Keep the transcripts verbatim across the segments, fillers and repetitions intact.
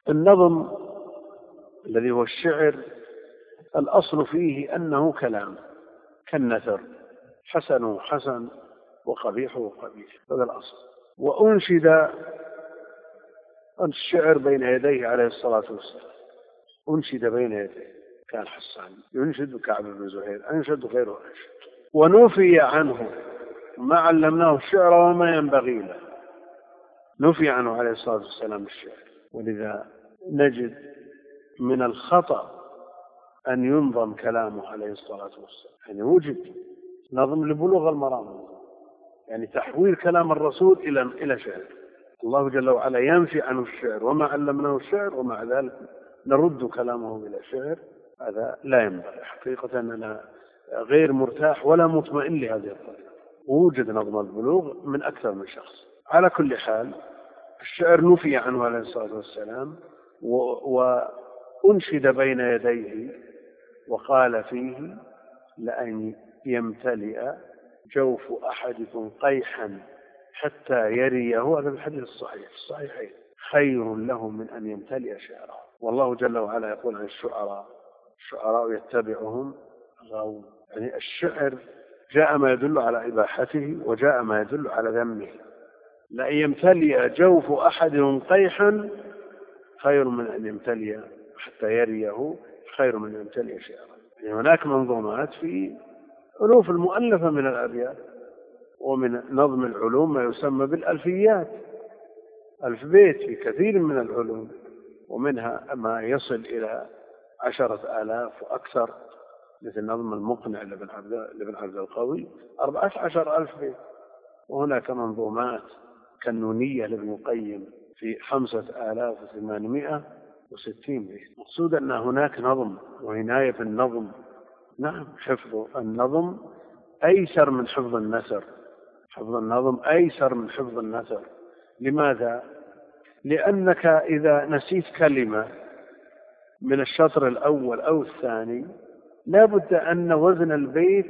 النظم الذي هو الشعر الأصل فيه أنه كلام كالنثر، حسنه حسن وقبيحه قبيح، هذا الأصل. وأنشد الشعر بين يديه عليه الصلاة والسلام، أنشد بين يديه، كان حسان ينشد، كعب بن زهير أنشد وغيره أنشد. ونفي عنه ما علمناه الشعر وما ينبغي له، نفي عنه عليه الصلاة والسلام الشعر. ولذا نجد من الخطأ أن ينظم كلامه عليه الصلاة والسلام، يعني وجد نظم لبلوغ المرام، يعني تحويل كلام الرسول إلى إلى شعر. الله جل وعلا ينفي عنه الشعر وما علمناه الشعر، ومع ذلك نرد كلامه إلى شعر. هذا لا ينبغي حقيقة. أنا غير مرتاح ولا مطمئن لهذه الطريقة. ووجد نظم البلوغ من أكثر من شخص. على كل حال الشعر نفي عنه عليه الصلاة والسلام، وأنشد بين يديه وقال فيه: لأن يمتلئ جوف أحدكم قيحا حتى يريه، هذا الحديث الصحيح الصحيحين، خير له من أن يمتلئ شعره. والله جل وعلا يقول عن الشعراء: الشعراء يتبعهم غاوون. يعني الشعر جاء ما يدل على إباحته وجاء ما يدل على ذمه. لأن يمتلئ جوف أحدهم قيحا خير من أن يمتلئ حتى يريه، خير من أن يمتلئ شعره. يعني هناك منظومات في ألوف المؤلفة من الأبيات، ومن نظم العلوم ما يسمى بالألفيات، ألف بيت في كثير من العلوم، ومنها ما يصل إلى عشرة آلاف وأكثر، مثل نظم المقنع لابن عبد لابن عبد القوي أربعة عشر ألف بيت. وهناك منظومات كالنونية لابن القيم في خمسة آلاف وثمانمائة وستين بيت. مقصود أن هناك نظم وعناية بالنظم. نعم، حفظ النظم أيسر من حفظ النثر، حفظ النظم أيسر من حفظ النثر. لماذا؟ لأنك إذا نسيت كلمة من الشطر الأول أو الثاني لا بد أن وزن البيت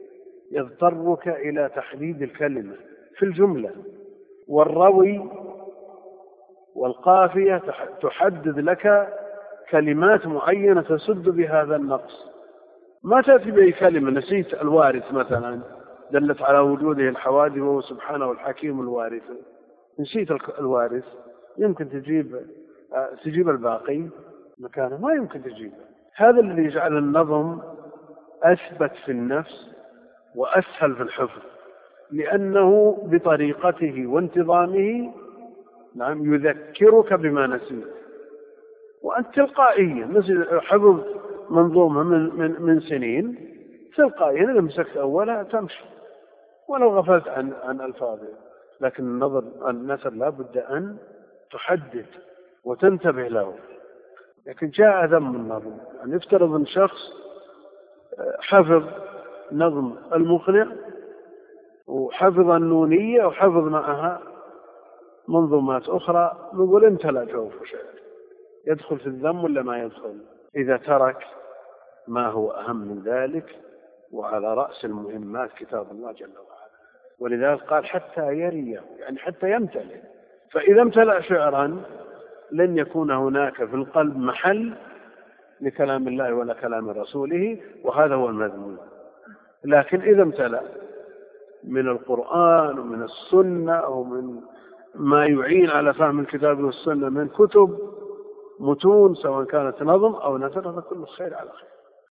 يضطرك إلى تحديد الكلمة في الجملة، والروي والقافية تحدد لك كلمات معينة تسد بهذا النقص. ما تأتي بأي كلمة، نسيت الوارث مثلا دلت على وجوده الحوادث وهو سبحانه الحكيم الوارث، نسيت الوارث، يمكن تجيب تجيب الباقي مكانه؟ ما يمكن تجيبه. هذا الذي يجعل النظم أثبت في النفس وأسهل في الحفظ، لأنه بطريقته وانتظامه نعم يذكرك بما نسيت، وأنت تلقائيا مثل حفظ منظومة من, من, من سنين تلقائيا إذا مسكت أولها تمشي ولو غفلت عن عن ألفاظها. لكن النظر النثر لا بد أن تحدد وتنتبه له. لكن جاء ذم النظم، يعني يفترض أن شخص حفظ نظم المقنع وحفظ النونية وحفظ معها منظومات أخرى، نقول انت لا جوف شعر، يدخل في الذم ولا ما يدخل؟ إذا ترك ما هو أهم من ذلك، وعلى رأس المهمات كتاب الله جل وعلا. ولذلك قال حتى يريه، يعني حتى يمتلئ. فإذا امتلأ شعرا لن يكون هناك في القلب محل لكلام الله ولا كلام رسوله، وهذا هو المذموم. لكن إذا امتلأ من القرآن ومن السنة أو من ما يعين على فهم الكتاب والسنة من كتب متون، سواء كانت نظم أو نثر، فكل خير على خير.